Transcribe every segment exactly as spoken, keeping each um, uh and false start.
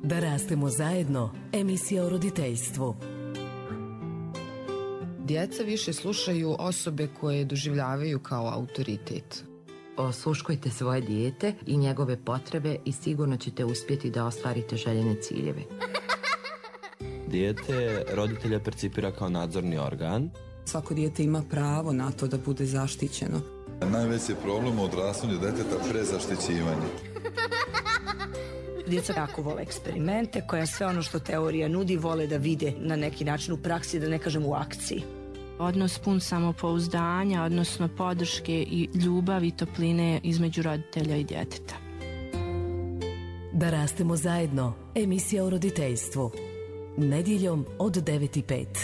Da rastemo zajedno, emisija o roditeljstvu. Djeca više slušaju osobe koje doživljavaju kao autoritet. Osluškujte svoje dijete i njegove potrebe i sigurno ćete uspjeti da ostvarite željene ciljeve. Dijete roditelja percipira kao nadzorni organ. Svako dijete ima pravo na to da bude zaštićeno. Najveći je problem u odrastanju djeteta prezaštićivanje. Djeca jako vole eksperimente, koja sve ono što teorija nudi vole da vide na neki način u praksi, da ne kažem u akciji. Odnos pun samopouzdanja, odnosno podrške i ljubavi i topline između roditelja i djeteta. Da rastemo zajedno, emisija o roditeljstvu. Nedjeljom od devet i pet.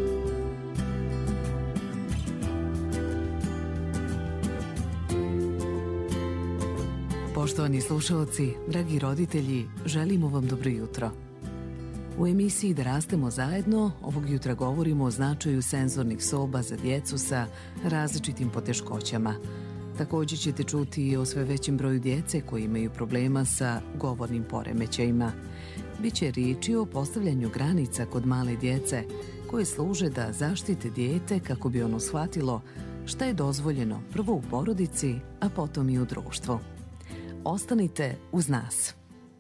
Poštovani slušalci, dragi roditelji, želimo vam dobro jutro. U emisiji Da rastemo zajedno ovog jutra govorimo o značaju senzornih soba za djecu sa različitim poteškoćama. Također ćete čuti i o sve većem broju djece koji imaju problema sa govornim poremećajima. Biće riječi o postavljanju granica kod male djece koje služe da zaštite dijete kako bi ono shvatilo šta je dozvoljeno prvo u porodici, a potom i u društvu. Ostanite uz nas.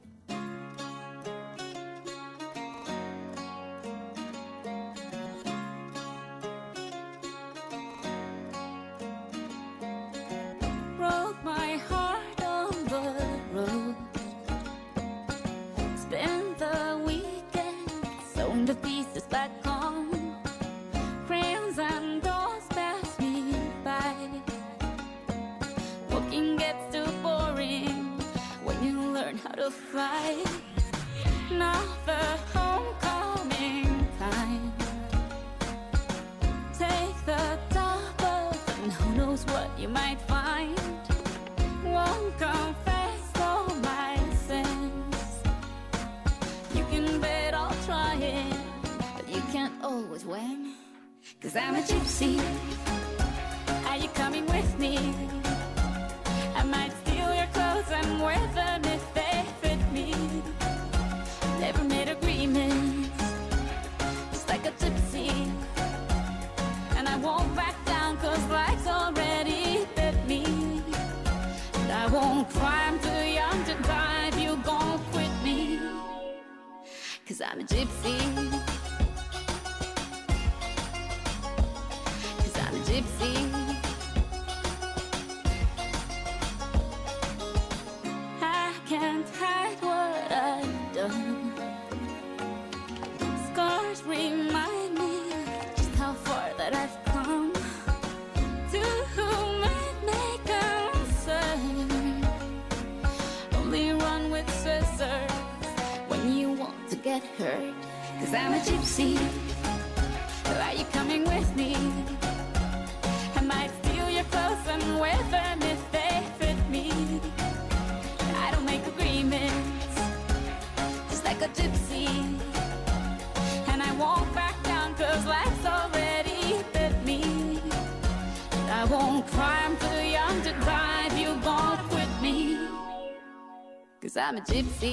I'm a gypsy,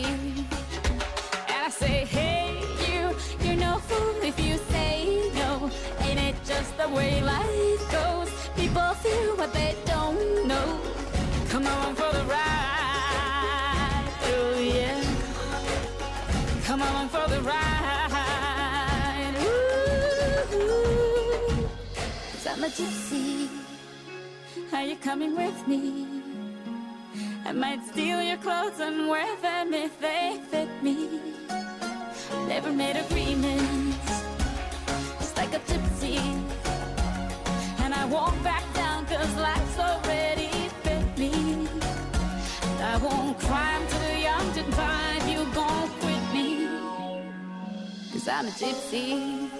and I say, hey, you, you're no fool if you say no. Ain't it just the way life goes? People feel what they don't know. Come along for the ride, oh yeah. Come along for the ride, ooh. 'Cause I'm a gypsy, are you coming with me? I might steal your clothes and wear them if they fit me. Never made agreements, just like a gypsy. And I won't back down 'cause life's already bit me. I won't cry, I'm too young to drive, you gon' quit me. 'Cause I'm a gypsy.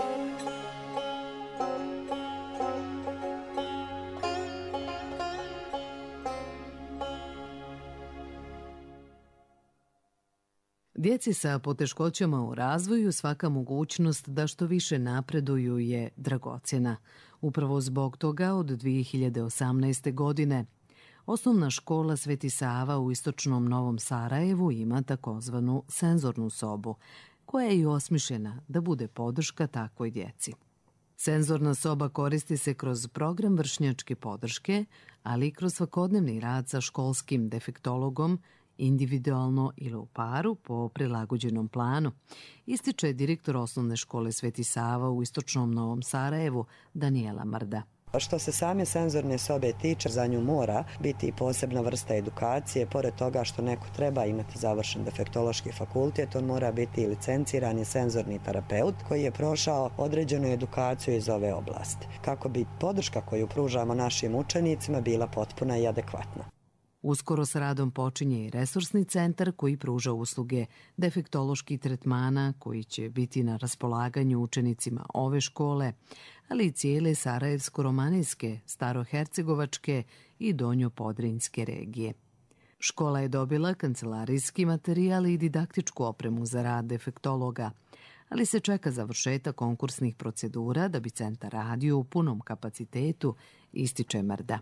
Djeci sa poteškoćama u razvoju svaka mogućnost da što više napreduju je dragocjena. Upravo zbog toga od dvije hiljade osamnaeste godine Osnovna škola Sveti Sava u istočnom Novom Sarajevu ima takozvanu senzornu sobu, koja je i osmišljena da bude podrška takvoj djeci. Senzorna soba koristi se kroz program vršnjačke podrške, ali i kroz svakodnevni rad sa školskim defektologom, individualno ili u paru po prilagođenom planu, ističe direktor osnovne škole Sveti Sava u istočnom Novom Sarajevu Danijela Mrda. Što se same senzorne sobe tiče, za nju mora biti i posebna vrsta edukacije. Pored toga što neko treba imati završen defektološki fakultet, on mora biti i licencirani senzorni terapeut koji je prošao određenu edukaciju iz ove oblasti, kako bi podrška koju pružamo našim učenicima bila potpuna i adekvatna. Uskoro s radom počinje i resursni centar koji pruža usluge defektoloških tretmana koji će biti na raspolaganju učenicima ove škole, ali i cijele Sarajevsko-romanijske, Starohercegovačke i Donjopodrinjske regije. Škola je dobila kancelarijski materijal i didaktičku opremu za rad defektologa, ali se čeka završetak konkursnih procedura da bi centar radio u punom kapacitetu, ističe Mrda.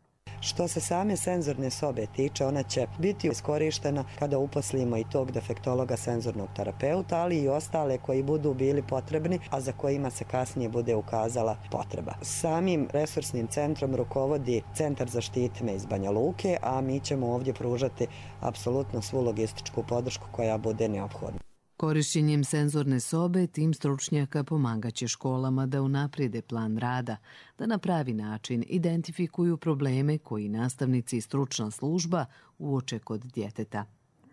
Što se same senzorne sobe tiče, ona će biti iskorištena kada uposlimo i tog defektologa senzornog terapeuta, ali i ostale koji budu bili potrebni, a za kojima se kasnije bude ukazala potreba. Samim resursnim centrom rukovodi Centar Zaštiti me iz Banja Luke, a mi ćemo ovdje pružati apsolutno svu logističku podršku koja bude neophodna. Korišćenjem senzorne sobe tim stručnjaka pomagaće školama da unaprijede plan rada, da na pravi način identifikuju probleme koji nastavnici i stručna služba uoče kod djeteta.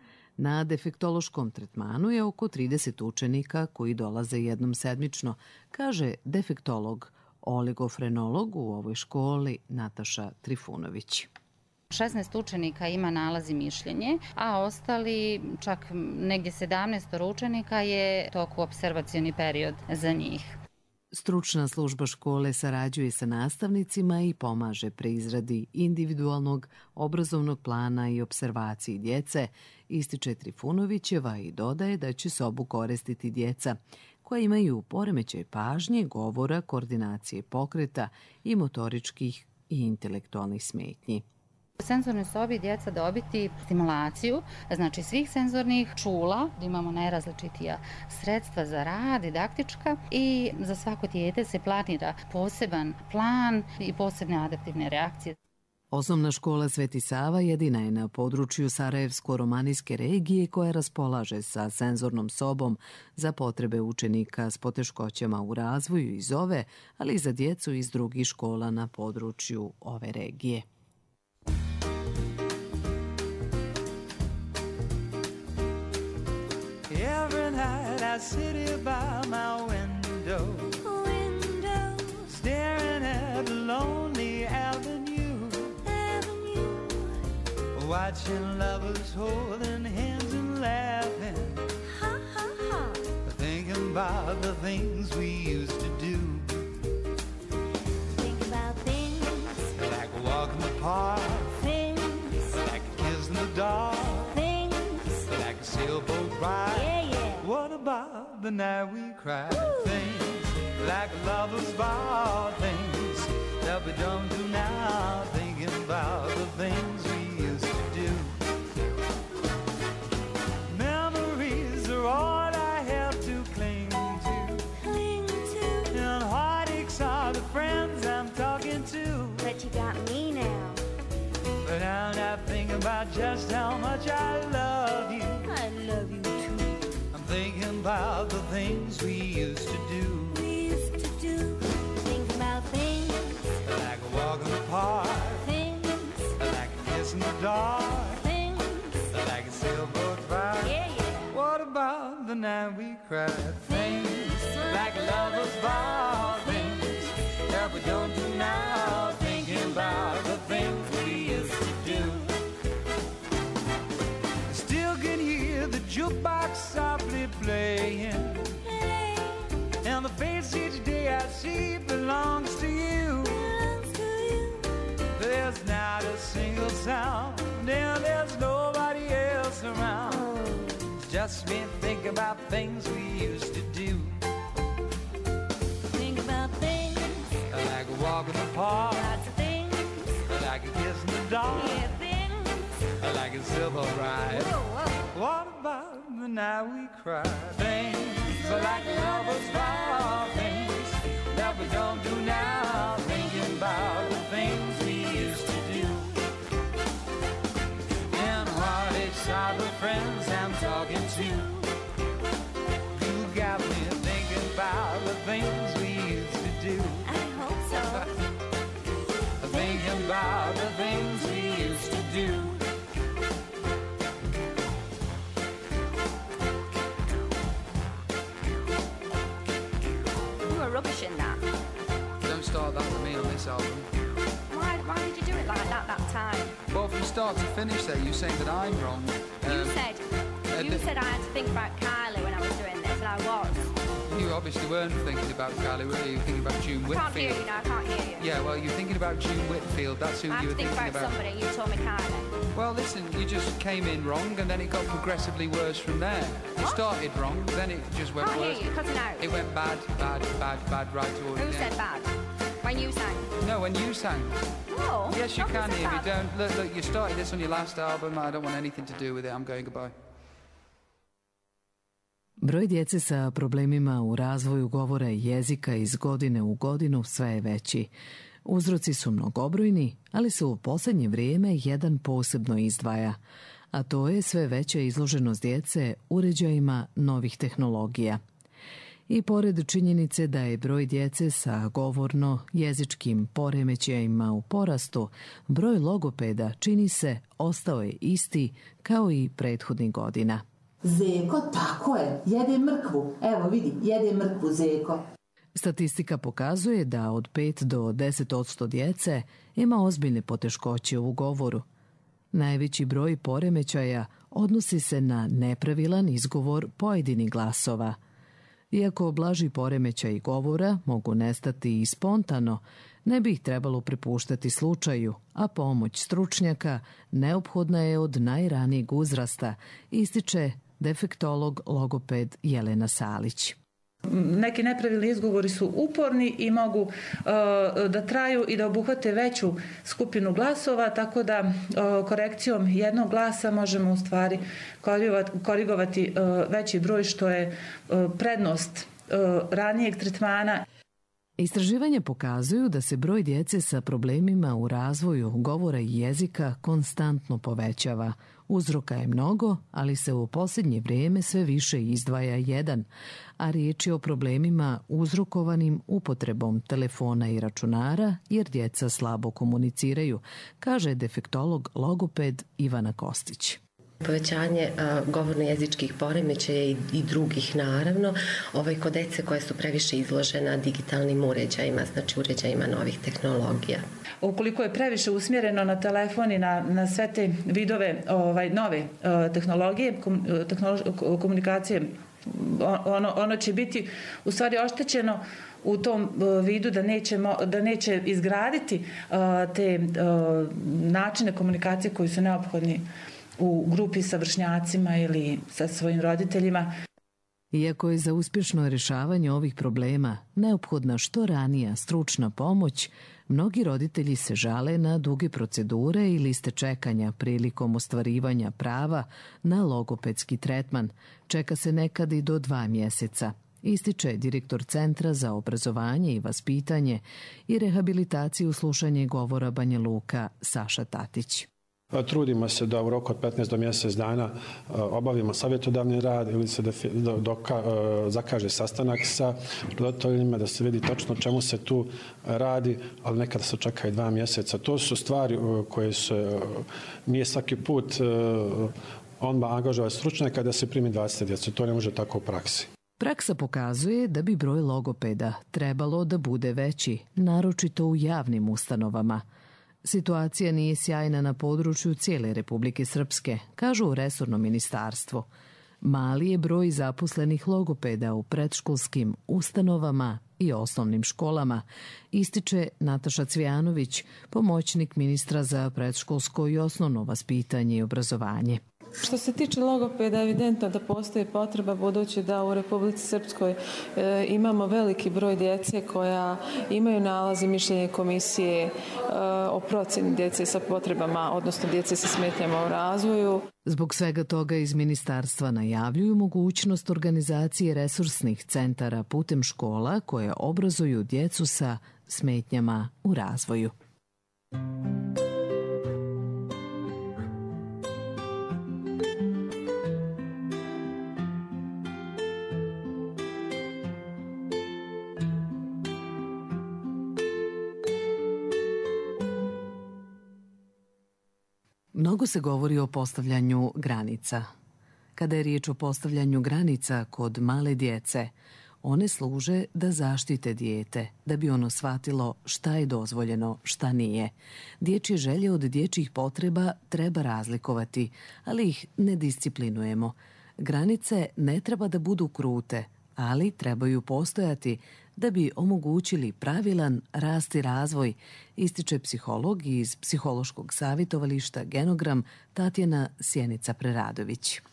Na defektološkom tretmanu je oko trideset učenika koji dolaze jednom sedmično, kaže defektolog, oligofrenolog u ovoj školi Nataša Trifunović. šesnaest učenika ima nalaz i mišljenje, a ostali, čak negdje sedamnaest učenika je toku observacioni period za njih. Stručna služba škole sarađuje sa nastavnicima i pomaže pri izradi individualnog obrazovnog plana i observaciji djece, ističe Trifunovićeva i dodaje da će sobu koristiti djeca koja imaju poremećaj pažnje, govora, koordinacije pokreta i motoričkih i intelektualnih smetnji. U senzornoj sobi djeca dobiti stimulaciju, znači svih senzornih čula, da imamo najrazličitija sredstva za rad, didaktička, i za svako dijete se planira poseban plan i posebne adaptivne reakcije. Osnovna škola Sveti Sava jedina je na području Sarajevsko-romanijske regije koja raspolaže sa senzornom sobom za potrebe učenika s poteškoćama u razvoju iz ove, ali i za djecu iz drugih škola na području ove regije. Every night I sit here by my window, window, staring at a lonely avenue, avenue, watching lovers holding hands and laughing, ha ha ha, thinking about the things we used to do. Think about things like a walk in the park, things like a kiss in the dark, things like a sailboat ride. Yeah, yeah. What about the night we cried? Woo. Things like lovers vow, things that we don't do now. Thinking about the things we used to do. Memories are all I have to cling to. Cling to. And heartaches are the friends I'm talking to. But you got me now. But now I think about just how much I love you. I love you too. I'm thinking about the things we used to do. We used to do. Think about things like a walk in the park. Things like a kiss in the dark. Things like a sailboat ride. Yeah, yeah. What about the night we cried? Things like lovers vow. Things that we don't do now. Thinking about the things we used to do. I still can hear the jukebox softly playing, and the face each day I see belongs to you. There's not a single sound, and there's nobody else around. It's just me thinking about things we used to do. Think about things like a walk in the park, lots of things like a kiss in the dark. Yeah, things Like a silver ride. Whoa, whoa. What about the night we cry? Things like lovers vow. Things that we don't do now. Thinking about the things we used to do. And what it's all the friends I'm talking to. You got me thinking about the things we used to do. I hope so. Thinking about the things we used to do. You were rubbish in that. Don't start that with me on this album. Why, why did you do it like that that time? Well, from start to finish there, you're saying that I'm wrong. You Um, said uh, you the- said I had to think about Kylie when I was doing this, and I was. You obviously weren't thinking about Kylie, were you? You were thinking about June I can't hear Whitfield. you now. I can't hear you. Yeah, well, you're thinking about June Whitfield. That's who I have you to were think thinking about about. somebody. You told me Kylie. Well, listen, you just came in wrong, and then it got progressively worse from there. You What? started wrong, then it just went Can't hear worse. you. Cutting out. It went bad, bad, bad, bad, right towards Who the said end. bad? When you sang. No, when you sang. No. Yes, you nobody can said hear me. bad. Don't look, look. You started this on your last album. I don't want anything to do with it. I'm going goodbye. Broj djece sa problemima u razvoju govora i jezika iz godine u godinu sve je veći. Uzroci su mnogobrojni, ali se u posljednje vrijeme jedan posebno izdvaja, a to je sve veća izloženost djece uređajima novih tehnologija. I pored činjenice da je broj djece sa govorno-jezičkim poremećajima u porastu, broj logopeda, čini se, ostao je isti kao i prethodnih godina. Zeko, tako je, jede mrkvu. Evo vidi, jede mrkvu Zeko. Statistika pokazuje da od pet do deset odsto djece ima ozbiljne poteškoće u govoru. Najveći broj poremećaja odnosi se na nepravilan izgovor pojedinih glasova. Iako blaži poremećaji govora mogu nestati i spontano, ne bi ih trebalo prepuštati slučaju, a pomoć stručnjaka neophodna je od najranijeg uzrasta, ističe defektolog logoped Jelena Salić. Neki nepravilni izgovori su uporni i mogu uh, da traju i da obuhvate veću skupinu glasova, tako da uh, korekcijom jednog glasa možemo u stvari korigovati, korigovati uh, veći broj, što je uh, prednost uh, ranijeg tretmana. Istraživanja pokazuju da se broj djece sa problemima u razvoju govora i jezika konstantno povećava. Uzroka je mnogo, ali se u posljednje vrijeme sve više izdvaja jedan, a riječ je o problemima uzrokovanim upotrebom telefona i računara, jer djeca slabo komuniciraju, kaže defektolog logoped Ivana Kostić. Povećanje govorno-jezičkih poremećaja i, i drugih naravno, ovaj, kod dece koje su previše izložena digitalnim uređajima, znači uređajima novih tehnologija. Ukoliko je previše usmjereno na telefon i na, na sve te vidove ovaj, nove uh, tehnologije, kom, tehnolo- komunikacije, ono, ono će biti u stvari oštećeno u tom uh, vidu da neće, da neće izgraditi uh, te uh, načine komunikacije koji su neophodni u grupi sa vršnjacima ili sa svojim roditeljima. Iako je za uspješno rješavanje ovih problema neophodna što ranija stručna pomoć, mnogi roditelji se žale na duge procedure i liste čekanja prilikom ostvarivanja prava na logopedski tretman. Čeka se nekad i do dva mjeseca, ističe direktor Centra za obrazovanje i vaspitanje i rehabilitaciju slušanja govora Banja Luka Saša Tatić. Trudimo se da u roku od petnaest do mjesec dana obavimo savjetodavni rad ili se doka, zakaže sastanak sa roditeljima da se vidi točno čemu se tu radi, ali nekada se čeka i dva mjeseca. To su stvari koje se nije svaki put on angažava stručnjaka da se primi dvadeset djece. To ne može tako u praksi. Praksa pokazuje da bi broj logopeda trebalo da bude veći, naročito u javnim ustanovama. Situacija nije sjajna na području cijele Republike Srpske, kažu u resornom ministarstvu. Mali je broj zaposlenih logopeda u predškolskim ustanovama i osnovnim školama, ističe Nataša Cvijanović, pomoćnik ministra za predškolsko i osnovno vaspitanje i obrazovanje. Što se tiče logopeda, evidentno da postoji potreba budući da u Republici Srpskoj e, imamo veliki broj djece koja imaju nalaz i mišljenje komisije e, o procjeni djece sa potrebama, odnosno djece sa smetnjama u razvoju. Zbog svega toga iz ministarstva najavljuju mogućnost organizacije resursnih centara putem škola koje obrazuju djecu sa smetnjama u razvoju. Mnogo se govori o postavljanju granica. Kada je riječ o postavljanju granica kod male djece, one služe da zaštite dijete, da bi ono shvatilo šta je dozvoljeno, šta nije. Dječje želje od dječjih potreba treba razlikovati, ali ih ne disciplinujemo. Granice ne treba da budu krute, ali trebaju postojati da bi omogućili pravilan rast i razvoj, ističe psiholog iz Psihološkog savjetovališta Genogram Tatjana Sjenica-Preradović.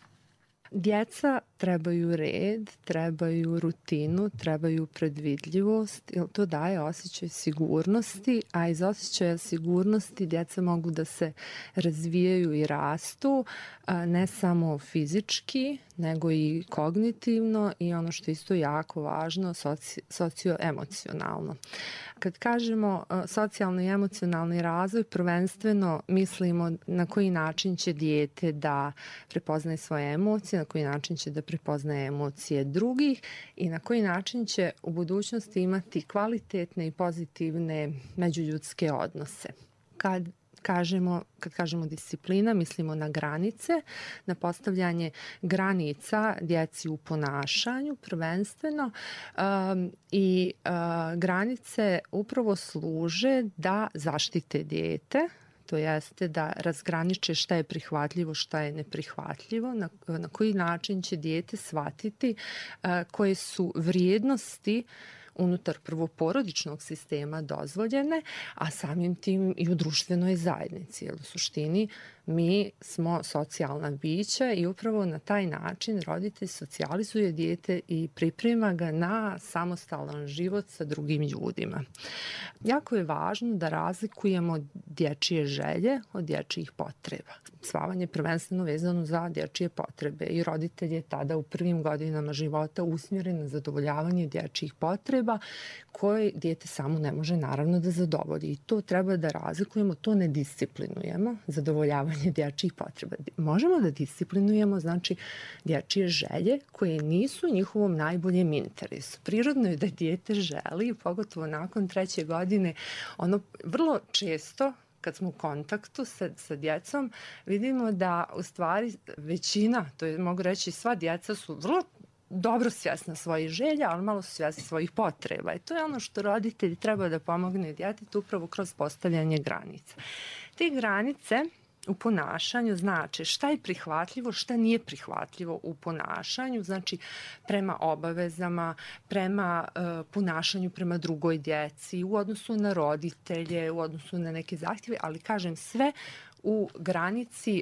Djeca trebaju red, trebaju rutinu, trebaju predvidljivost, jer to daje osjećaj sigurnosti, a iz osjećaja sigurnosti djeca mogu da se razvijaju i rastu, ne samo fizički, nego i kognitivno i ono što je isto jako važno, soci, socioemocionalno. Kad kažemo socijalno i emocionalni razvoj, prvenstveno mislimo na koji način će dijete da prepoznaje svoje emocije, na koji način će da prepoznaje emocije drugih i na koji način će u budućnosti imati kvalitetne i pozitivne međuljudske odnose. Kad Kažemo, kad kažemo disciplina, mislimo na granice, na postavljanje granica djeci u ponašanju prvenstveno um, i uh, granice upravo služe da zaštite dijete, to jeste da razgraniče šta je prihvatljivo, šta je neprihvatljivo, na, na koji način će dijete shvatiti uh, koje su vrijednosti unutar prvoporodičnog sistema dozvoljene, a samim tim i u društvenoj zajednici. Jer u suštini mi smo socijalna bića i upravo na taj način roditelj socijalizuje dijete i priprema ga na samostalan život sa drugim ljudima. Jako je važno da razlikujemo dječje želje od dječjih potreba. Spavanje je prvenstveno vezano za dječje potrebe i roditelj je tada u prvim godinama života usmjeren na zadovoljavanje dječjih potreba koje dijete samo ne može naravno da zadovolji. I to treba da razlikujemo, to ne disciplinujemo, zadovoljavanje dječjih potreba. Možemo da disciplinujemo, znači, dječje želje koje nisu u njihovom najboljem interesu. Prirodno je da dijete želi, pogotovo nakon treće godine, ono vrlo često kad smo u kontaktu sa, sa djecom, vidimo da u stvari većina, to je mogu reći sva djeca su vrlo dobro svjesna svojih želja, ali malo su svjesni svojih potreba. I to je ono što roditelji treba da pomogne djetetu upravo kroz postavljanje granica. Te granice u ponašanju znači šta je prihvatljivo, šta nije prihvatljivo u ponašanju, znači prema obavezama, prema uh, ponašanju prema drugoj djeci, u odnosu na roditelje, u odnosu na neke zahtjeve, ali kažem sve u granici,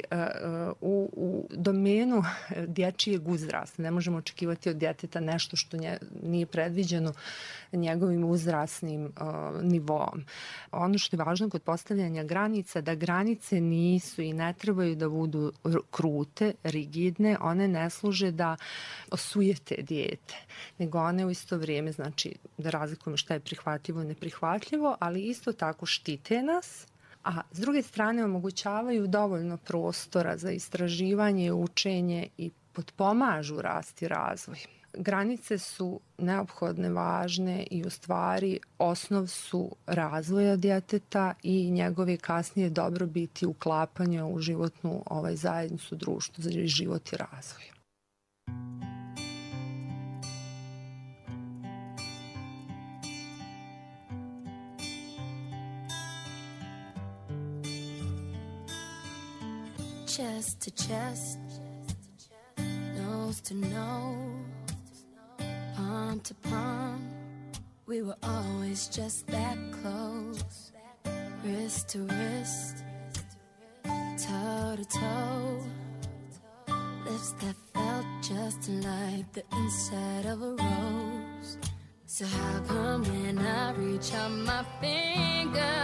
u, u domenu dječijeg uzrasta. Ne možemo očekivati od djeteta nešto što nje, nije predviđeno njegovim uzrasnim uh, nivoom. Ono što je važno kod postavljanja granica, da granice nisu i ne trebaju da budu krute, rigidne, one ne služe da osujete dijete, nego one u isto vrijeme, znači da razlikujemo šta je prihvatljivo i neprihvatljivo, ali isto tako štite nas, a s druge strane omogućavaju dovoljno prostora za istraživanje, učenje i potpomažu rast i razvoj. Granice su neophodne, važne i u stvari osnov su razvoja djeteta i njegove kasnije dobrobiti, uklapanja u životnu ovaj, zajednicu, društvo za život i razvoj. Chest to chest, nose to nose, palm to palm, we were always just that close. Wrist to wrist, toe to toe, lips that felt just like the inside of a rose. So how come when I reach out my finger,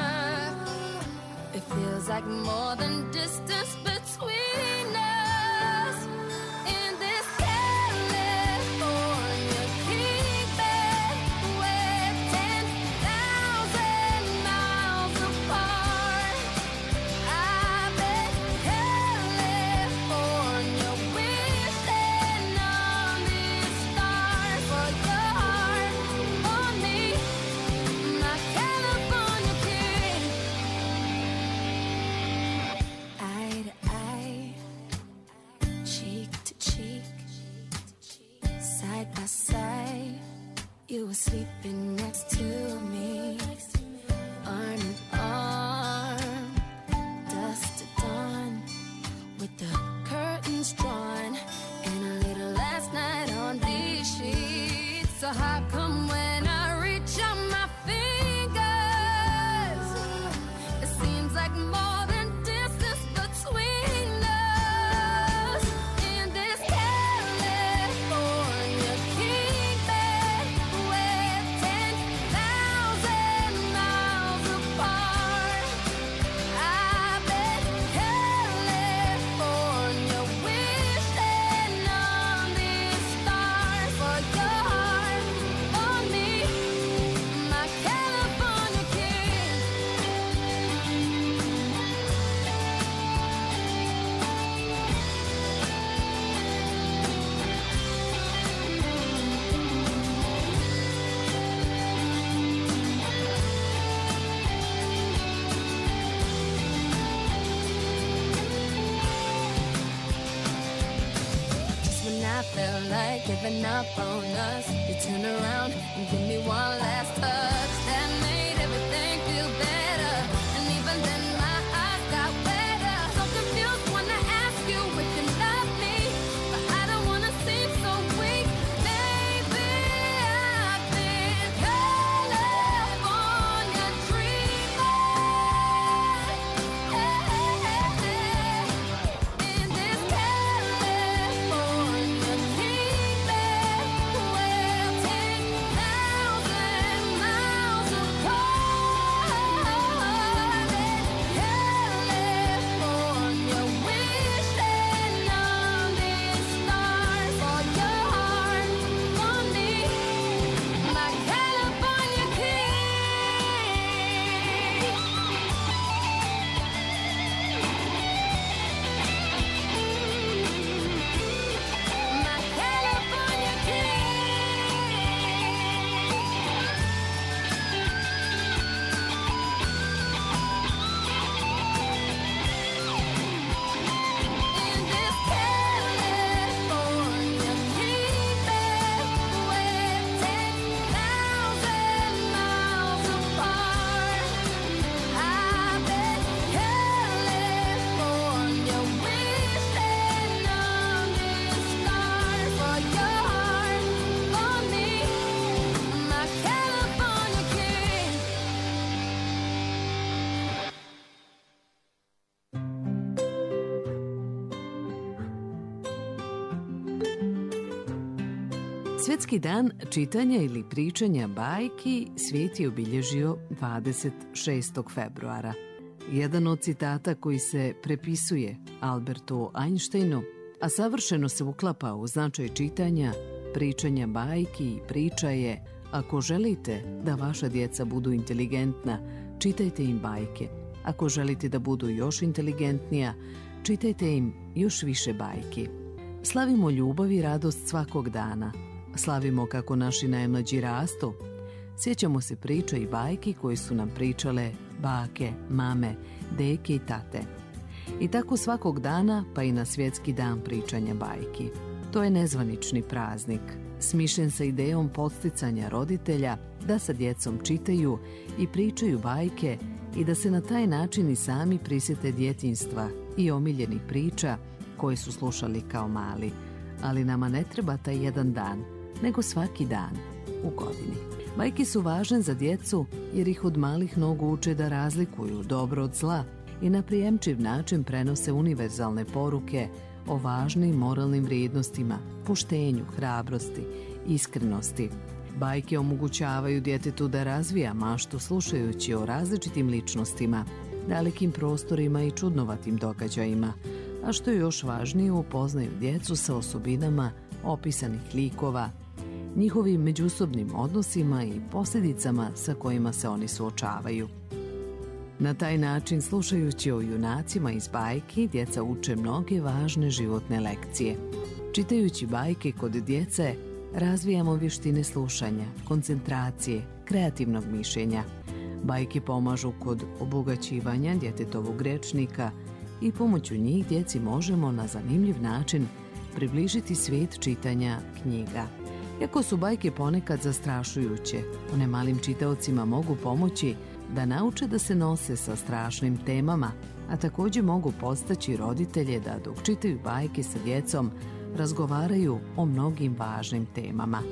it feels like more than distance between us. In this California kingdom, we're ten thousand miles apart. I bet California wishing on these stars for your heart, for me, my California king. Eye to eye, cheek to cheek, side by side, you were sleeping next to me, arm in arm, dusk to dawn, with the curtains drawn, and a little last night on these sheets. So how come when I reach out my fingers, it seems like more than distance between us. In this California kingdom, we're ten thousand miles apart. I bet California wishing on these stars for your heart, for me, my California king. Just when I felt like giving up on us, you turn around and give me one last touch that made everything feel better. And even then my eyes got wetter. So confused when I ask you if you love me, but I don't wanna seem so weak. Maybe I've been California dreaming. In this California kingdom, we're ten thousand miles apart. California wishing on these stars for your heart, for me, my California king. My California In this California kingdom, we're ten thousand miles apart. I bet California wishing on these stars for your heart, for me, my California king. Svjetski dan čitanja ili pričanja bajki svijet je obilježio dvadeset šestog februara. Jedan od citata koji se prepisuje Albertu Einsteinu, a savršeno se uklapa u značaj čitanja, pričanja bajki i priča je: ako želite da vaša djeca budu inteligentna, čitajte im bajke. Ako želite da budu još inteligentnija, čitajte im još više bajki. Slavimo ljubav i radost svakog dana. Slavimo kako naši najmlađi rastu. Sjećamo se priča i bajki koje su nam pričale bake, mame, deke i tate. I tako svakog dana, pa i na svjetski dan pričanja bajki. To je nezvanični praznik, smišljen sa idejom podsticanja roditelja da sa djecom čitaju i pričaju bajke i da se na taj način i sami prisjete djetinjstva i omiljenih priča koje su slušali kao mali. Ali nama ne treba taj jedan dan, nego svaki dan u godini. Bajke su važne za djecu jer ih od malih nogu uče da razlikuju dobro od zla i na prijemčiv način prenose univerzalne poruke o važnim moralnim vrijednostima, poštenju, hrabrosti, iskrenosti. Bajke omogućavaju djetetu da razvija maštu slušajući o različitim ličnostima, dalekim prostorima i čudnovatim događajima, a što je još važnije, upoznaju djecu sa osobinama opisanih likova, njihovim međusobnim odnosima i posljedicama sa kojima se oni suočavaju. Na taj način, slušajući o junacima iz bajki, djeca uče mnoge važne životne lekcije. Čitajući bajke kod djece, razvijamo vještine slušanja, koncentracije, kreativnog mišljenja. Bajke pomažu kod obogaćivanja djetetovog rečnika i pomoću njih djeci možemo na zanimljiv način približiti svijet čitanja knjiga. Iako su bajke ponekad zastrašujuće, one malim čitaocima mogu pomoći da nauče da se nose sa strašnim temama, a također mogu podstaći roditelje da dok čitaju bajke sa djecom razgovaraju o mnogim važnim temama.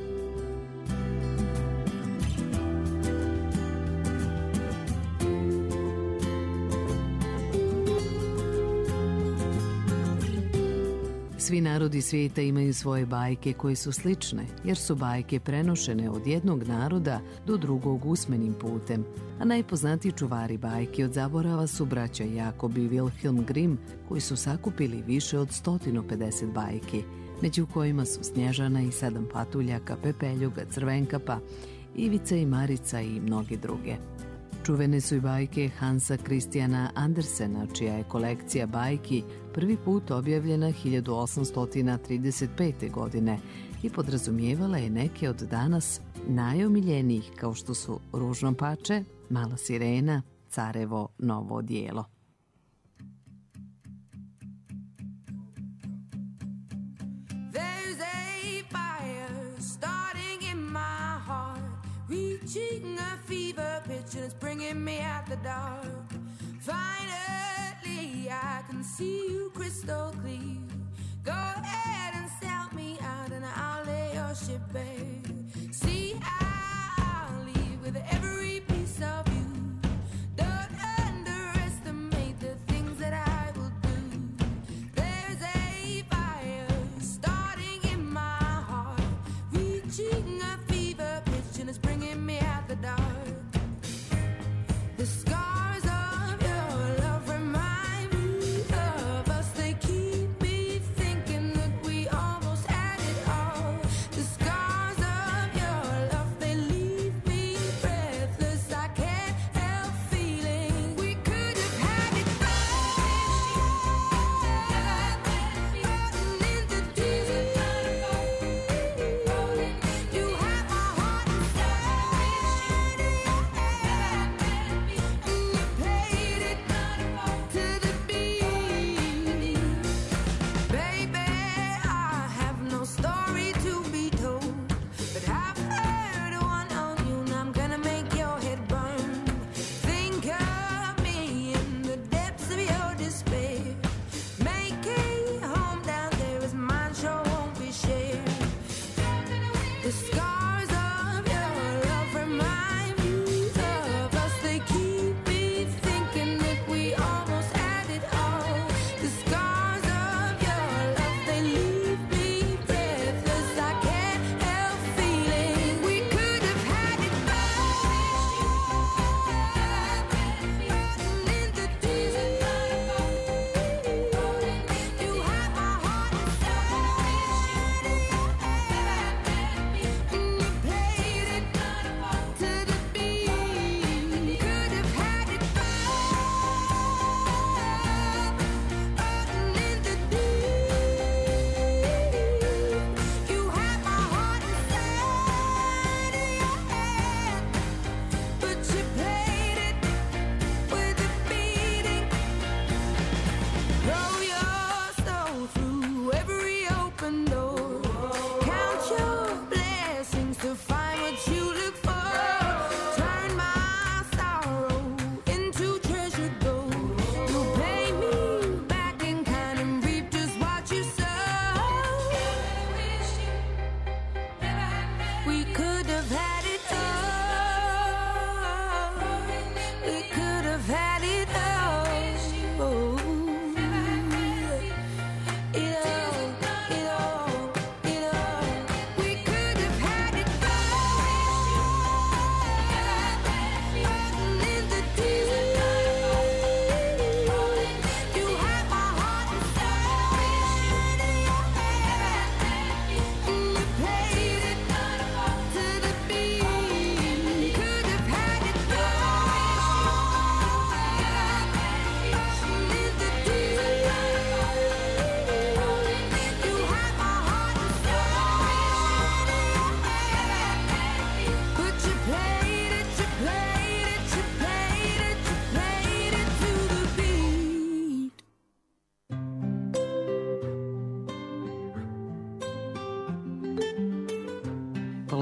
Svi narodi svijeta imaju svoje bajke koje su slične, jer su bajke prenošene od jednog naroda do drugog usmenim putem, a najpoznatiji čuvari bajke od zaborava su braća Jakob i Wilhelm Grimm, koji su sakupili više od sto pedeset bajki, među kojima su Snježana i sedam patuljaka, Pepeljuga, Crvenkapa, Ivica i Marica i mnoge druge. Čuvene su i bajke Hansa Christiana Andersena, čija je kolekcija bajki prvi put objavljena hiljadu osamsto trideset pete. godine i podrazumijevala je neke od danas najomiljenijih, kao što su Ružno pače, Mala sirena, Carevo novo odijelo. Reaching a fever pitch and it's bringing me out the dark. Finally, I can see you crystal clear. Go ahead and sell me out and I'll lay your ship bare. See, I'll leave with every piece of you. Don't underestimate the things that I will do. There's a fire starting in my heart, reaching a fever pitch and it's bringing me out the dark. The scars of your love remind me of us. They keep me thinking that we almost had it all. The scars of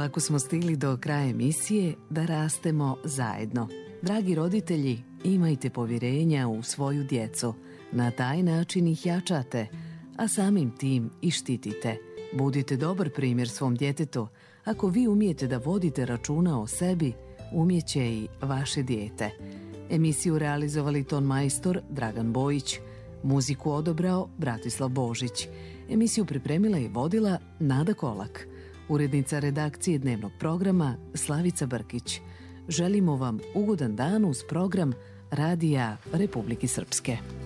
Polako smo stigli do kraja emisije Da rastemo zajedno. Dragi roditelji, imajte povjerenja u svoju djecu. Na taj način ih jačate, a samim tim i štitite. Budite dobar primjer svom djetetu. Ako vi umijete da vodite računa o sebi, umjeće i vaše dijete. Emisiju realizovali ton majstor Dragan Bojić. Muziku odobrao Bratislav Božić. Emisiju pripremila i vodila Nada Kolak. Urednica redakcije dnevnog programa Slavica Brkić. Želimo vam ugodan dan uz program Radija Republike Srpske.